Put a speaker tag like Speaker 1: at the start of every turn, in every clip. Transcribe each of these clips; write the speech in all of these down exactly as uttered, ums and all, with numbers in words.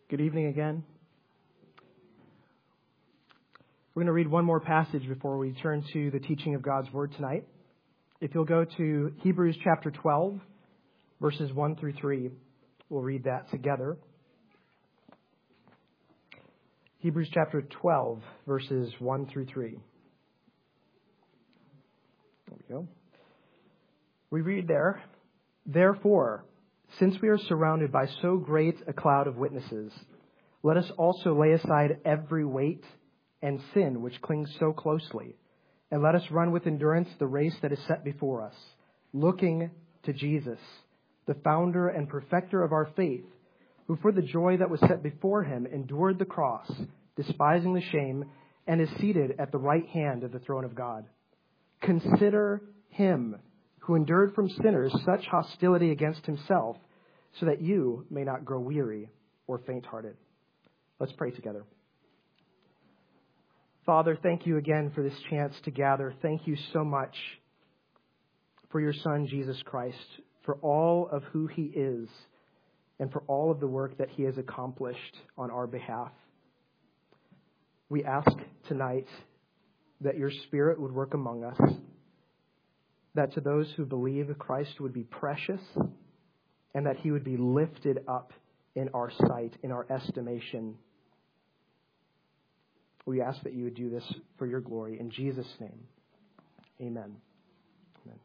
Speaker 1: Good evening again. We're going to read one more passage before we turn to the teaching of God's Word tonight. If you'll go to Hebrews chapter twelve, verses one through three, we'll read that together. Hebrews chapter twelve, verses one through three. There we go. We read there, "Therefore, since we are surrounded by so great a cloud of witnesses, let us also lay aside every weight and sin which clings so closely, and let us run with endurance the race that is set before us, looking to Jesus, the founder and perfecter of our faith, who for the joy that was set before him endured the cross, despising the shame, and is seated at the right hand of the throne of God. Consider him who endured from sinners such hostility against himself, so that you may not grow weary or faint-hearted." Let's pray together. Father, thank you again for this chance to gather. Thank you so much for your Son, Jesus Christ, for all of who he is, and for all of the work that he has accomplished on our behalf. We ask tonight that your Spirit would work among us, that to those who believe Christ would be precious, and that he would be lifted up in our sight, in our estimation. We ask that you would do this for your glory. In Jesus' name, amen. Amen.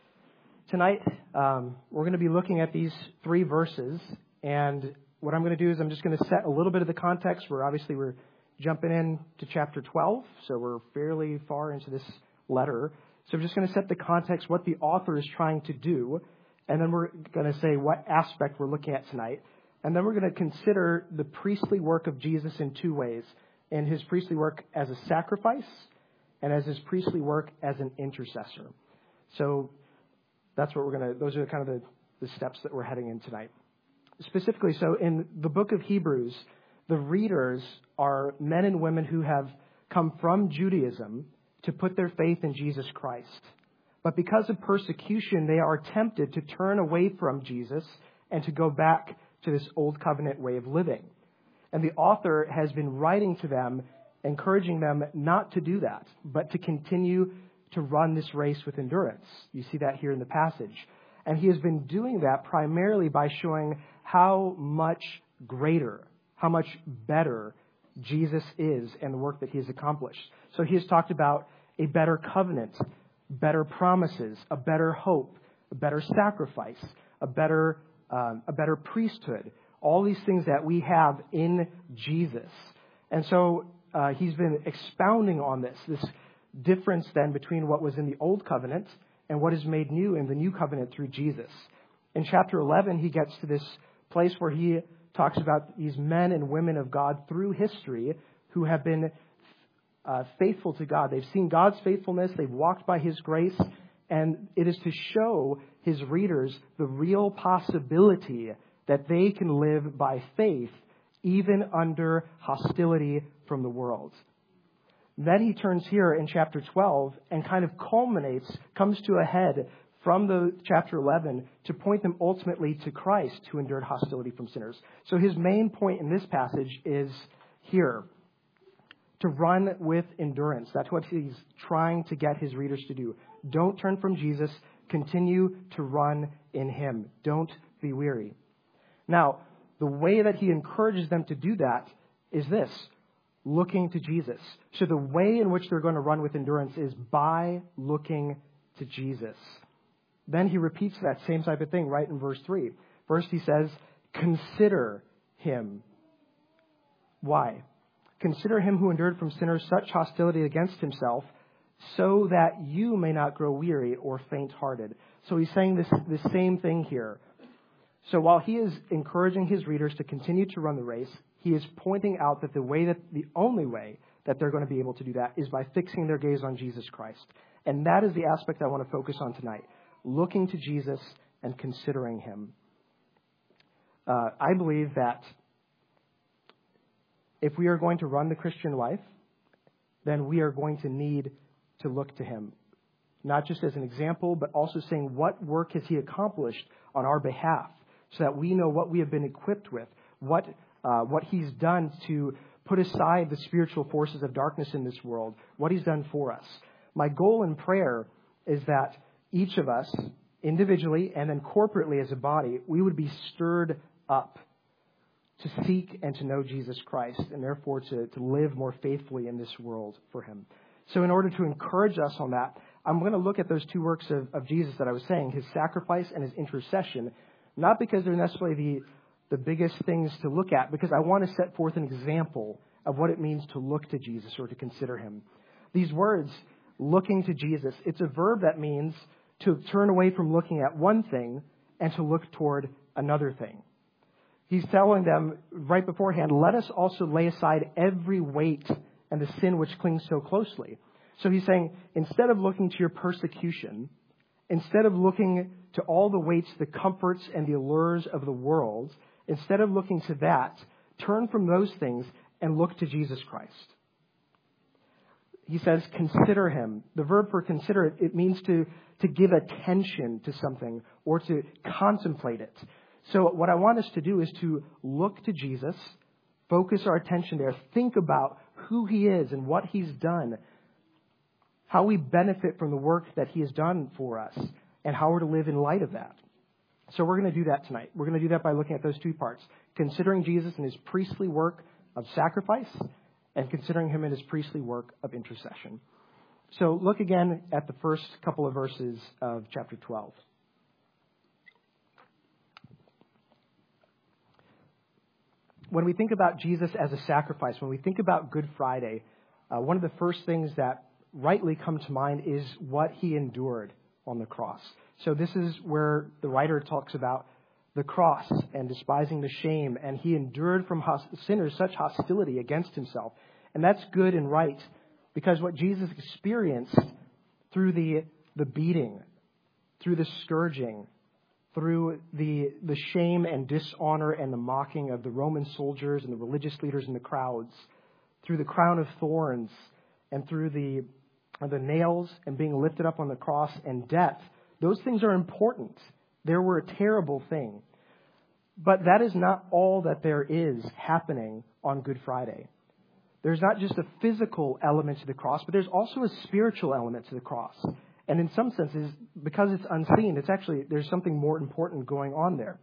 Speaker 1: Tonight, um, we're going to be looking at these three verses, and what I'm going to do is I'm just going to set a little bit of the context. We're obviously we're jumping in to chapter twelve, so we're fairly far into this letter. So I'm just going to set the context, what the author is trying to do, and then we're going to say what aspect we're looking at tonight. And then we're going to consider the priestly work of Jesus in two ways, in his priestly work as a sacrifice and as his priestly work as an intercessor. So that's what we're going to, those are kind of the, the steps that we're heading in tonight. Specifically, so in the book of Hebrews, the readers are men and women who have come from Judaism to put their faith in Jesus Christ. But because of persecution, they are tempted to turn away from Jesus and to go back to this old covenant way of living. And the author has been writing to them, encouraging them not to do that, but to continue to run this race with endurance. You see that here in the passage. And he has been doing that primarily by showing how much greater, how much better Jesus is and the work that he has accomplished. So he has talked about a better covenant, better promises, a better hope, a better sacrifice, a better um, a better priesthood, all these things that we have in Jesus. And so uh, he's been expounding on this, this difference then between what was in the old covenant and what is made new in the new covenant through Jesus. In chapter eleven, he gets to this place where he talks about these men and women of God through history who have been uh, faithful to God. They've seen God's faithfulness. They've walked by his grace. And it is to show his readers the real possibility that they can live by faith even under hostility from the world. Then he turns here in chapter twelve and kind of culminates, comes to a head from the chapter eleven to point them ultimately to Christ, who endured hostility from sinners. So his main point in this passage is here, to run with endurance. That's what he's trying to get his readers to do. Don't turn from Jesus. Continue to run in him. Don't be weary. Now, the way that he encourages them to do that is this, looking to Jesus. So the way in which they're going to run with endurance is by looking to Jesus. Then he repeats that same type of thing right in verse three. First he says, consider him. Why? Consider him who endured from sinners such hostility against himself, so that you may not grow weary or faint-hearted. So he's saying this, this same thing here. So while he is encouraging his readers to continue to run the race, he is pointing out that the way that the only way that they're going to be able to do that is by fixing their gaze on Jesus Christ. And that is the aspect I want to focus on tonight. Looking to Jesus and considering him. Uh, I believe that if we are going to run the Christian life, then we are going to need to look to him. Not just as an example, but also saying what work has he accomplished on our behalf so that we know what we have been equipped with, what uh, what he's done to put aside the spiritual forces of darkness in this world, what he's done for us. My goal in prayer is that each of us, individually and then corporately as a body, we would be stirred up to seek and to know Jesus Christ, and therefore to, to live more faithfully in this world for him. So in order to encourage us on that, I'm going to look at those two works of, of Jesus that I was saying, his sacrifice and his intercession, not because they're necessarily the, the biggest things to look at, because I want to set forth an example of what it means to look to Jesus or to consider him. These words, looking to Jesus, it's a verb that means to turn away from looking at one thing and to look toward another thing. He's telling them right beforehand, let us also lay aside every weight and the sin which clings so closely. So he's saying, instead of looking to your persecution, instead of looking to all the weights, the comforts, and the allures of the world, instead of looking to that, turn from those things and look to Jesus Christ. He says, consider him. The verb for consider, it, it means to, to give attention to something or to contemplate it. So what I want us to do is to look to Jesus, focus our attention there, think about who he is and what he's done, how we benefit from the work that he has done for us, and how we're to live in light of that. So we're going to do that tonight. We're going to do that by looking at those two parts, considering Jesus and his priestly work of sacrifice and considering him in his priestly work of intercession. So look again at the first couple of verses of chapter twelve. When we think about Jesus as a sacrifice, when we think about Good Friday, uh, one of the first things that rightly come to mind is what he endured on the cross. So this is where the writer talks about the cross and despising the shame, and he endured from hos- sinners such hostility against himself. And that's good and right, because what Jesus experienced through the, the beating, through the scourging, through the, the shame and dishonor and the mocking of the Roman soldiers and the religious leaders in the crowds, through the crown of thorns and through the, the nails and being lifted up on the cross and death, those things are important. They were a terrible thing. But that is not all that there is happening on Good Friday. There's not just a physical element to the cross, but there's also a spiritual element to the cross. And in some senses, because it's unseen, it's actually, there's something more important going on there.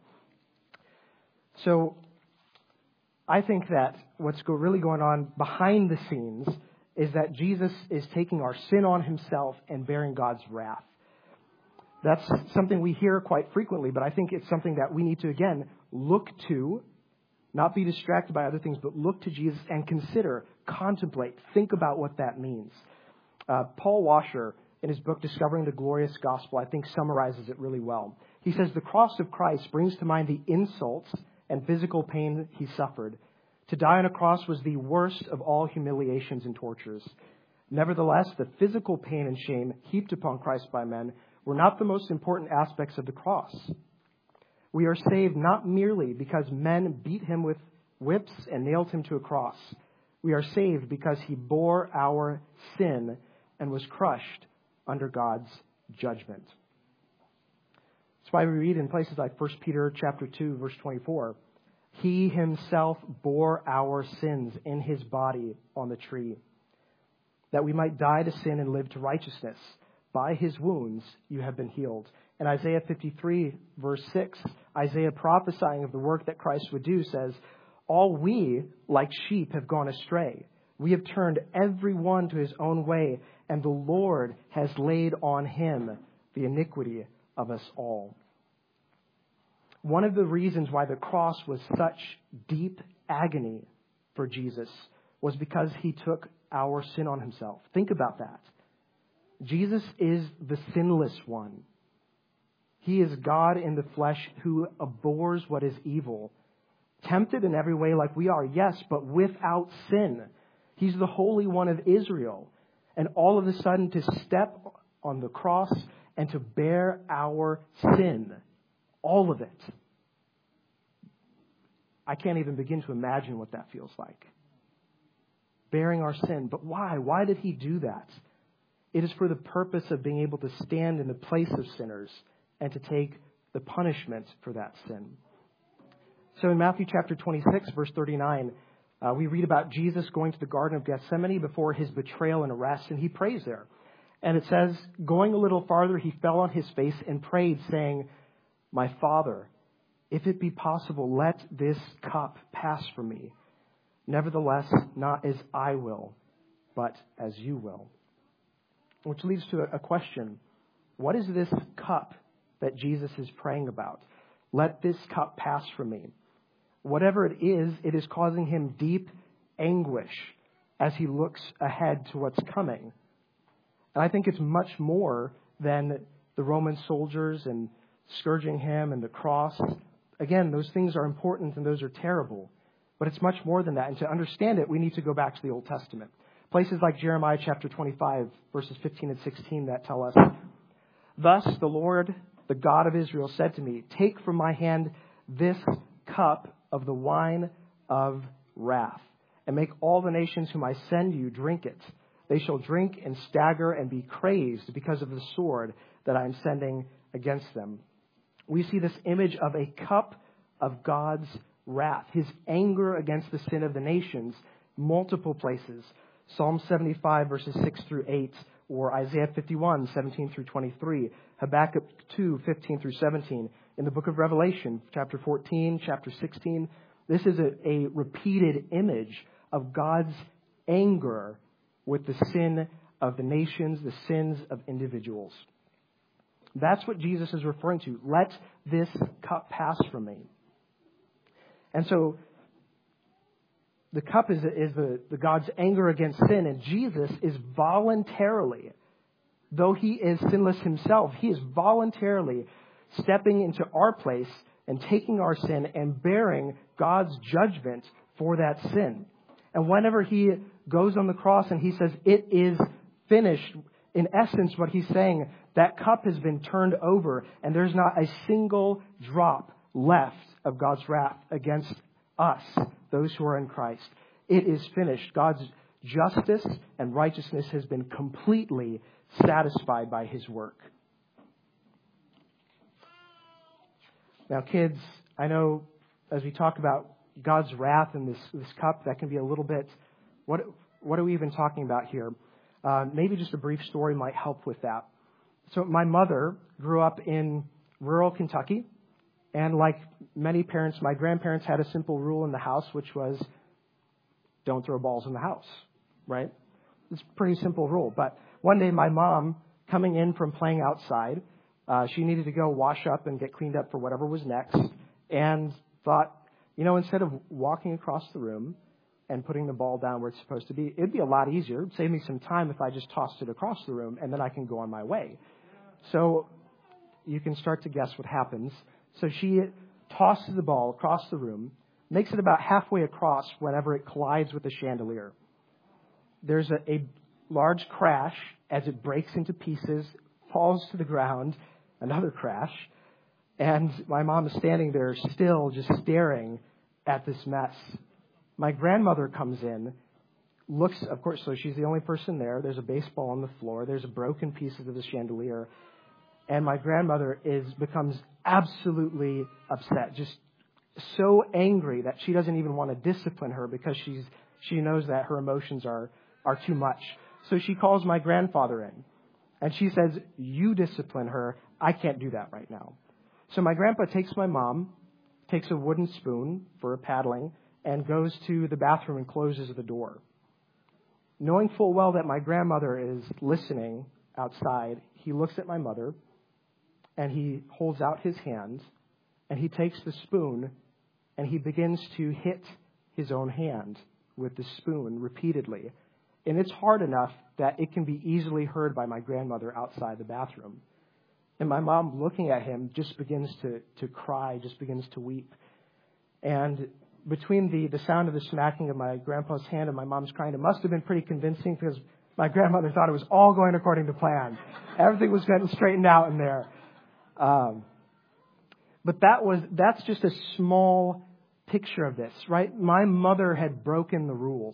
Speaker 1: So I think that what's go, really going on behind the scenes is that Jesus is taking our sin on himself and bearing God's wrath. That's something we hear quite frequently, but I think it's something that we need to, again, look to, not be distracted by other things, but look to Jesus and consider, contemplate, think about what that means. Uh, Paul Washer, in his book, Discovering the Glorious Gospel, I think summarizes it really well. He says, the cross of Christ brings to mind the insults and physical pain he suffered. To die on a cross was the worst of all humiliations and tortures. Nevertheless, the physical pain and shame heaped upon Christ by men were not the most important aspects of the cross. We are saved not merely because men beat him with whips and nailed him to a cross. We are saved because he bore our sin and was crushed under God's judgment. That's why we read in places like First Peter chapter two, verse twenty-four, he himself bore our sins in his body on the tree, that we might die to sin and live to righteousness. By his wounds you have been healed. And Isaiah fifty-three, verse six, Isaiah prophesying of the work that Christ would do says, all we, like sheep, have gone astray. We have turned every one to his own way, and the Lord has laid on him the iniquity of us all. One of the reasons why the cross was such deep agony for Jesus was because he took our sin on himself. Think about that. Jesus is the sinless one. He is God in the flesh who abhors what is evil. Tempted in every way like we are, yes, but without sin. He's the Holy One of Israel. And all of a sudden to step on the cross and to bear our sin. All of it. I can't even begin to imagine what that feels like. Bearing our sin. But why? Why did he do that? It is for the purpose of being able to stand in the place of sinners and to take the punishment for that sin. So in Matthew chapter twenty-six, verse thirty-nine, uh, we read about Jesus going to the Garden of Gethsemane before his betrayal and arrest, and he prays there. And it says, going a little farther, he fell on his face and prayed, saying, "My Father, if it be possible, let this cup pass from me. Nevertheless, not as I will, but as you will." Which leads to a question. What is this cup that Jesus is praying about? Let this cup pass from me. Whatever it is, it is causing him deep anguish as he looks ahead to what's coming. And I think it's much more than the Roman soldiers and scourging him and the cross. Again, those things are important and those are terrible. But it's much more than that. And to understand it, we need to go back to the Old Testament. Places like Jeremiah chapter twenty-five, verses fifteen and sixteen that tell us, "Thus the Lord, the God of Israel, said to me, take from my hand this cup of the wine of wrath, and make all the nations whom I send you drink it. They shall drink and stagger and be crazed because of the sword that I am sending against them." We see this image of a cup of God's wrath, his anger against the sin of the nations, multiple places. Psalm seventy-five, verses six through eight, or Isaiah fifty-one, seventeen through twenty-three, Habakkuk two, fifteen through seventeen. In the book of Revelation, chapter fourteen, chapter sixteen, this is a, a repeated image of God's anger with the sin of the nations, the sins of individuals. That's what Jesus is referring to. Let this cup pass from me. And so the cup is, is the, the God's anger against sin, and Jesus is voluntarily, though he is sinless himself, he is voluntarily stepping into our place and taking our sin and bearing God's judgment for that sin. And whenever he goes on the cross and he says, "It is finished," in essence, what he's saying, that cup has been turned over and there's not a single drop left of God's wrath against us, those who are in Christ. It is finished. God's justice and righteousness has been completely satisfied by his work. Now, kids, I know as we talk about God's wrath and this, this cup, that can be a little bit, what, what are we even talking about here? Uh, maybe just a brief story might help with that. So my mother grew up in rural Kentucky. And like many parents, my grandparents had a simple rule in the house, which was don't throw balls in the house, right? It's a pretty simple rule. But one day my mom, coming in from playing outside, uh, she needed to go wash up and get cleaned up for whatever was next, and thought, you know, instead of walking across the room and putting the ball down where it's supposed to be, it'd be a lot easier. It'd save me some time if I just tossed it across the room, and then I can go on my way. So you can start to guess what happens. So she tosses the ball across the room, makes it about halfway across whenever it collides with the chandelier. There's a, a large crash as it breaks into pieces, falls to the ground, another crash, and my mom is standing there still just staring at this mess. My grandmother comes in, looks, of course, so she's the only person there. There's a baseball on the floor. There's broken pieces of the chandelier. And my grandmother is becomes absolutely upset, just so angry that she doesn't even want to discipline her because she's she knows that her emotions are, are too much. So she calls my grandfather in, and she says, "You discipline her. I can't do that right now." So my grandpa takes my mom, takes a wooden spoon for paddling, and goes to the bathroom and closes the door. Knowing full well that my grandmother is listening outside, he looks at my mother, and he holds out his hand, and he takes the spoon, and he begins to hit his own hand with the spoon repeatedly. And it's hard enough that it can be easily heard by my grandmother outside the bathroom. And my mom, looking at him, just begins to, to cry, just begins to weep. And between the, the sound of the smacking of my grandpa's hand and my mom's crying, it must have been pretty convincing because my grandmother thought it was all going according to plan. Everything was getting straightened out in there. Um, but that was that's just a small picture of this, right? My mother had broken the rules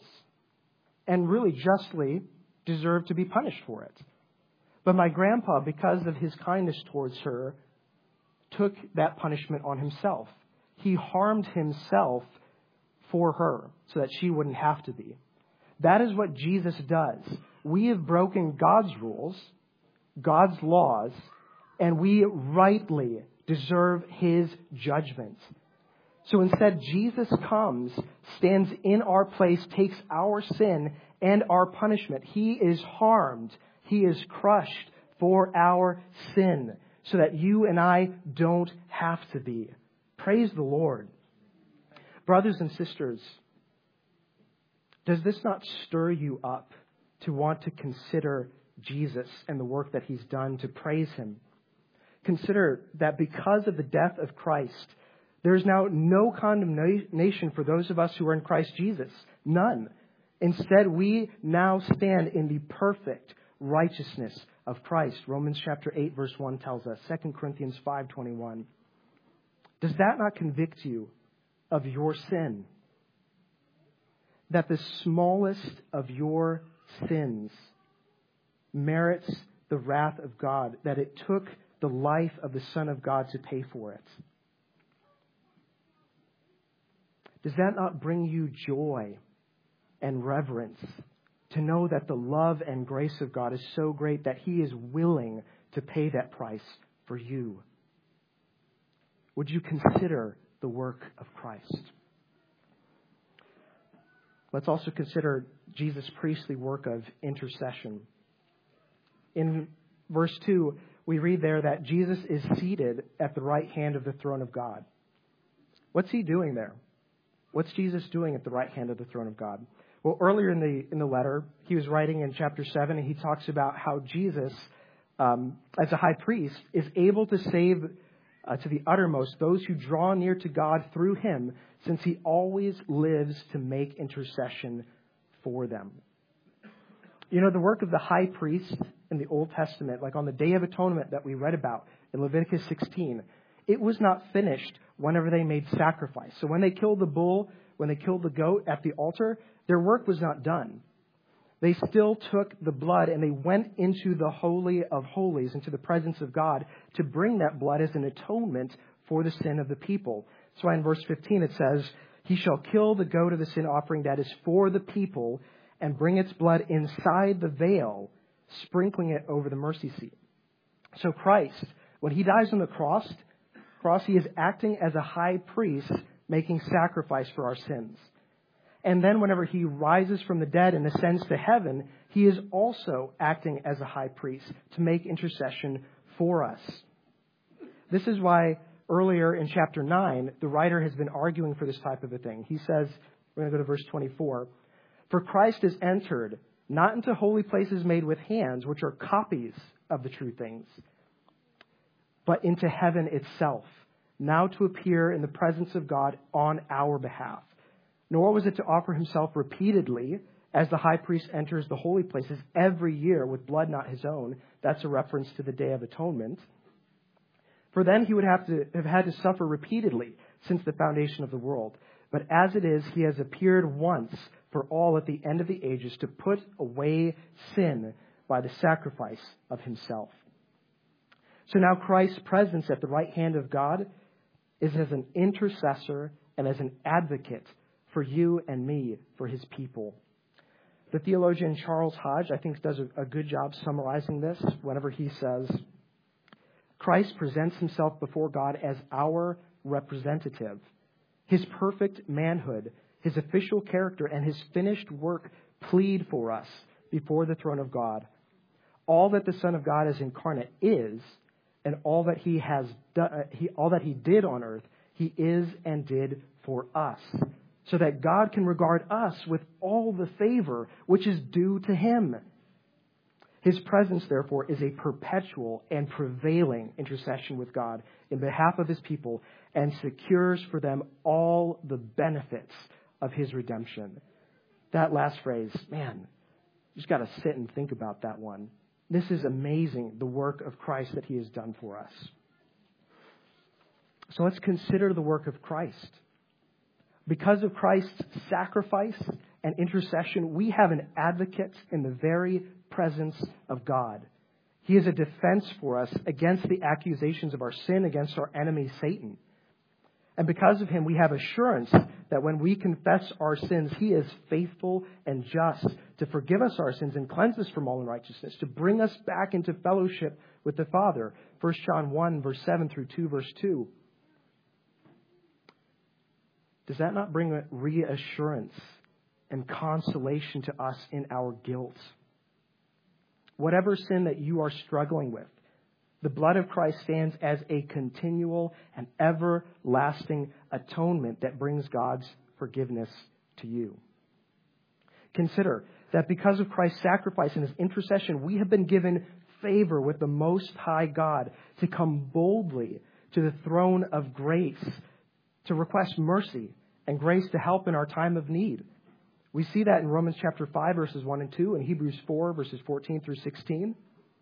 Speaker 1: and really justly deserved to be punished for it. But my grandpa, because of his kindness towards her, took that punishment on himself. He harmed himself for her so that she wouldn't have to be. That is what Jesus does. We have broken God's rules, God's laws, and we rightly deserve his judgment. So instead, Jesus comes, stands in our place, takes our sin and our punishment. He is harmed. He is crushed for our sin so that you and I don't have to be. Praise the Lord. Brothers and sisters, does this not stir you up to want to consider Jesus and the work that he's done, to praise him? Consider that because of the death of Christ, there is now no condemnation for those of us who are in Christ Jesus. None. Instead, we now stand in the perfect righteousness of Christ. Romans chapter eight, verse one tells us. Second Corinthians five twenty-one. Does that not convict you of your sin? That the smallest of your sins merits the wrath of God, that it took the life of the Son of God to pay for it. Does that not bring you joy and reverence to know that the love and grace of God is so great that he is willing to pay that price for you? Would you consider the work of Christ? Let's also consider Jesus' priestly work of intercession. In verse two, we read there that Jesus is seated at the right hand of the throne of God. What's he doing there? What's Jesus doing at the right hand of the throne of God? Well, earlier in the in the letter, he was writing in chapter seven, and he talks about how Jesus, um, as a high priest, is able to save uh, to the uttermost those who draw near to God through him, since he always lives to make intercession for them. You know, the work of the high priest in the Old Testament, like on the Day of Atonement that we read about in Leviticus sixteen, it was not finished whenever they made sacrifice. So when they killed the bull, when they killed the goat at the altar, their work was not done. They still took the blood and they went into the Holy of Holies, into the presence of God, to bring that blood as an atonement for the sin of the people. So in verse fifteen it says, "He shall kill the goat of the sin offering that is for the people and bring its blood inside the veil, sprinkling it over the mercy seat." So Christ, when he dies on the cross, cross, he is acting as a high priest, making sacrifice for our sins. And then whenever he rises from the dead and ascends to heaven, he is also acting as a high priest to make intercession for us. This is why earlier in chapter nine, the writer has been arguing for this type of a thing. He says, we're going to go to verse twenty-four, "For Christ is entered, not into holy places made with hands, which are copies of the true things, but into heaven itself, now to appear in the presence of God on our behalf. Nor was it to offer himself repeatedly, as the high priest enters the holy places every year with blood not his own." That's a reference to the Day of Atonement. "For then he would have to have had to suffer repeatedly since the foundation of the world. But as it is, he has appeared once for all at the end of the ages to put away sin by the sacrifice of himself." So now Christ's presence at the right hand of God is as an intercessor and as an advocate for you and me, for his people. The theologian Charles Hodge, I think, does a good job summarizing this whenever he says, "Christ presents himself before God as our representative. His perfect manhood, his official character, and his finished work plead for us before the throne of God. All that the Son of God as incarnate is, and all that he has done, he, all that he did on earth, he is and did for us, so that God can regard us with all the favor which is due to him. His presence, therefore, is a perpetual and prevailing intercession with God in behalf of his people and secures for them all the benefits of his redemption." That last phrase, man, you just got to sit and think about that one. This is amazing, the work of Christ that he has done for us. So let's consider the work of Christ. Because of Christ's sacrifice and intercession, we have an advocate in the very presence of God. He is a defense for us against the accusations of our sin, against our enemy, Satan. And because of him, we have assurance that when we confess our sins, he is faithful and just to forgive us our sins and cleanse us from all unrighteousness, to bring us back into fellowship with the Father. First John one, verse seven through two, verse two. Does that not bring reassurance and consolation to us in our guilt? Whatever sin that you are struggling with, the blood of Christ stands as a continual and everlasting atonement that brings God's forgiveness to you. Consider that because of Christ's sacrifice and his intercession, we have been given favor with the Most High God to come boldly to the throne of grace, to request mercy and grace to help in our time of need. We see that in Romans chapter five, verses one and two, and Hebrews four, verses fourteen through sixteen.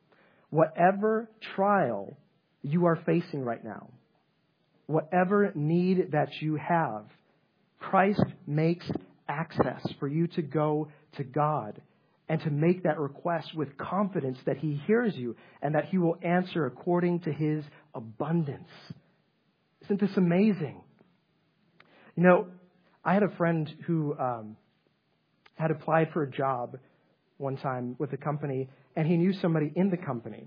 Speaker 1: Whatever trial you are facing right now, whatever need that you have, Christ makes access for you to go to God and to make that request with confidence that he hears you and that he will answer according to his abundance. Isn't this amazing? You know, I had a friend who um, had applied for a job one time with a company, and he knew somebody in the company.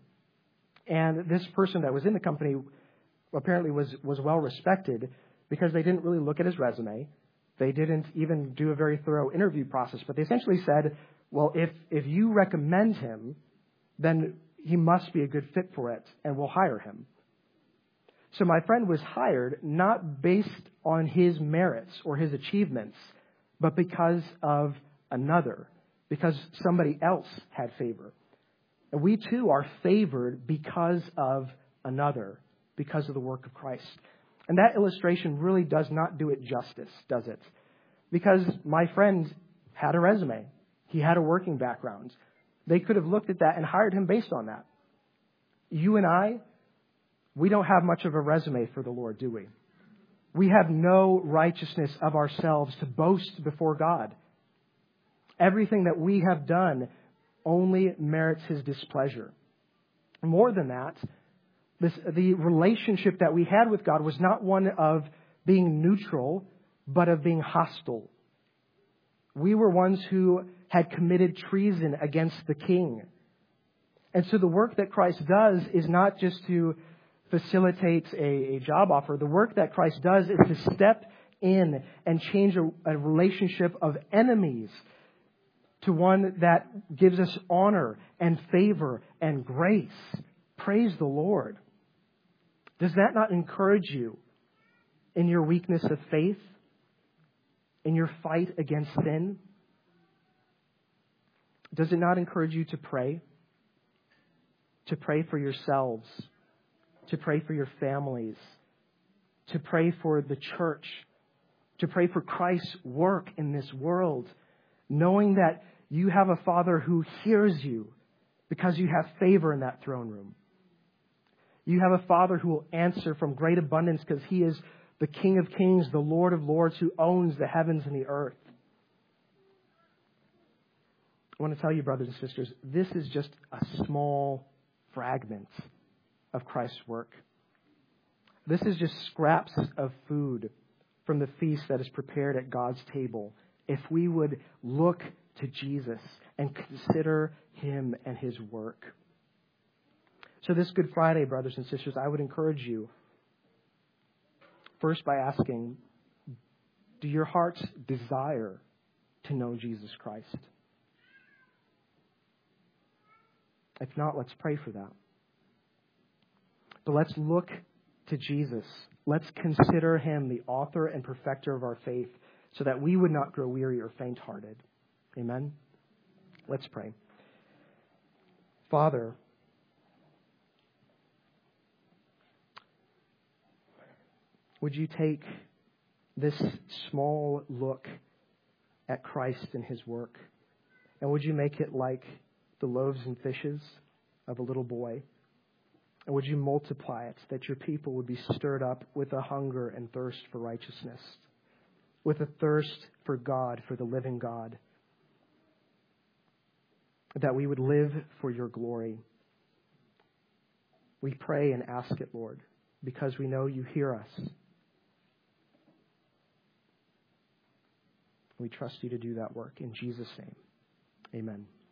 Speaker 1: And this person that was in the company apparently was, was well respected because they didn't really look at his resume. They didn't even do a very thorough interview process. But they essentially said, well, if, if you recommend him, then he must be a good fit for it, and we'll hire him. So my friend was hired not based on his merits or his achievements, but because of another, because somebody else had favor. And we too are favored because of another, because of the work of Christ. And that illustration really does not do it justice, does it? Because my friend had a resume. He had a working background. They could have looked at that and hired him based on that. You and I, we don't have much of a resume for the Lord, do we? We have no righteousness of ourselves to boast before God. Everything that we have done only merits his displeasure. More than that, this, the relationship that we had with God was not one of being neutral, but of being hostile. We were ones who had committed treason against the king. And so the work that Christ does is not just to facilitate a, a job offer. The work that Christ does is to step in and change a, a relationship of enemies to one that gives us honor and favor and grace. Praise the Lord. Does that not encourage you in your weakness of faith, in your fight against sin? Does it not encourage you to pray? To pray for yourselves, to pray for your families, to pray for the church, to pray for Christ's work in this world, knowing that you have a Father who hears you because you have favor in that throne room. You have a Father who will answer from great abundance because he is the King of Kings, the Lord of Lords, who owns the heavens and the earth. I want to tell you, brothers and sisters, this is just a small fragment of Christ's work. This is just scraps of food from the feast that is prepared at God's table. If we would look to Jesus and consider him and his work. So this Good Friday, brothers and sisters, I would encourage you first by asking, do your hearts desire to know Jesus Christ? If not, let's pray for that. But let's look to Jesus. Let's consider him the author and perfecter of our faith so that we would not grow weary or faint-hearted. Amen? Let's pray. Father, would you take this small look at Christ and his work, and would you make it like the loaves and fishes of a little boy? And would you multiply it that your people would be stirred up with a hunger and thirst for righteousness, with a thirst for God, for the living God, that we would live for your glory. We pray and ask it, Lord, because we know you hear us. We trust you to do that work. In Jesus' name, amen.